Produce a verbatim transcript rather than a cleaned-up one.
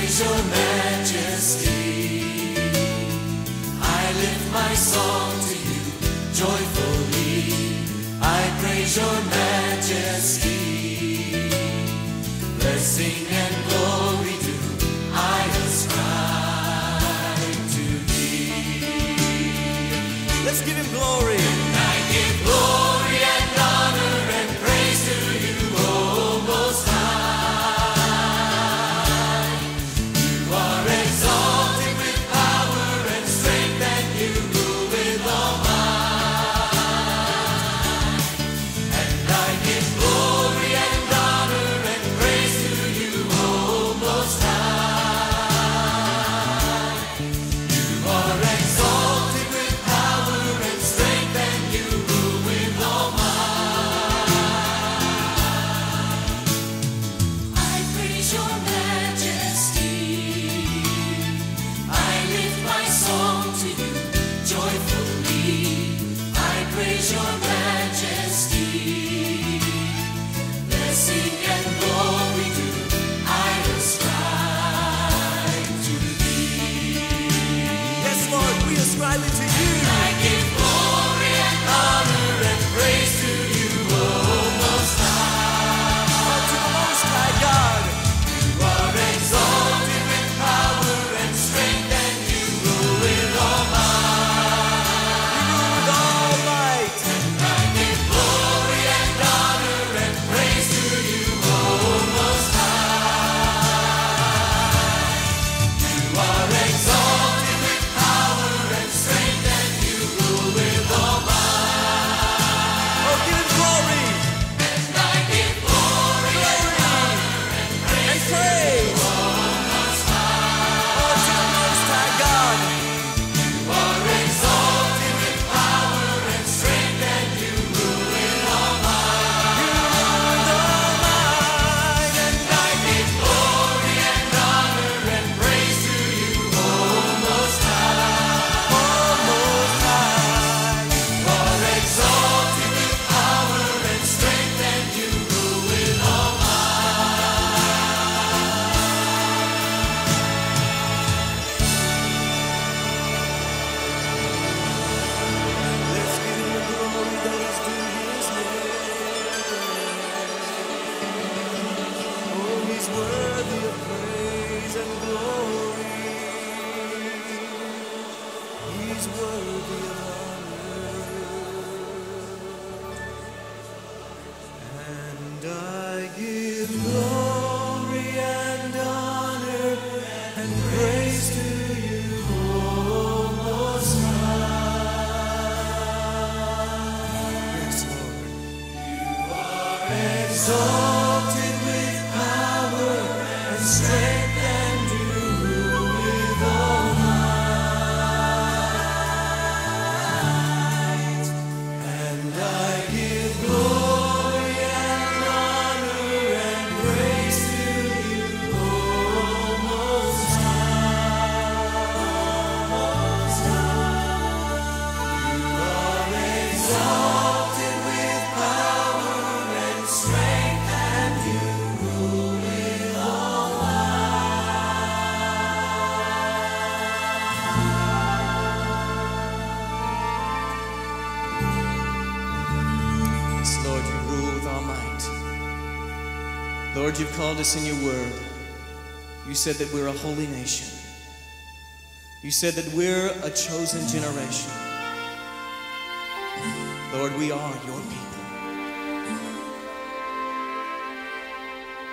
praise your majesty. I lift my song to you joyfully. I praise your majesty. Blessing and glory do I ascribe to thee. Let's give him glory. And I give glory and honor and praise to you, O Most High. You are exalted with power and strength, and you rule with all might. And I give glory and honor and praise to you, O Most High. You are exalted with power and strength, and you rule with all might. I praise your majesty. I lift my song to you joyfully. I praise your majesty. Blessing and glory do I ascribe to thee. Yes, Lord, we ascribe it to you. I give glory and honor and praise to you, O Most High. Unto the Most High God. You are exalted with power and strength, and you rule with all might. You rule with all might. I give glory and honor and praise to you, O Most High. You are exalted with power and strength, and you rule with all might. Oh, give him glory. And I give glory and honor and And praise to praise. you, O Most Oh, High. to the Most High God. You are exalted with power and strength, and you rule with all might. You rule with all might. And And I give glory and honor and praise to you, O Most High. all Most High. You are exalted with power and strength, and you rule with all Let's give him the glory that is due his name. Oh, he's worthy of praise and glory. He's worthy of honor. And I give glory and honor and praise to you, O Most High. Yes, Lord. Exalted with power and strength, and you rule with all might. And I give glory and honor and praise to you, O Most High. Most High. You are exalted with power and strength, and you rule with all might. Yes, Lord, you rule with all might. Lord, you've called us in your word. You said that we're a holy nation. You said that we're a chosen generation. Lord, we are your people.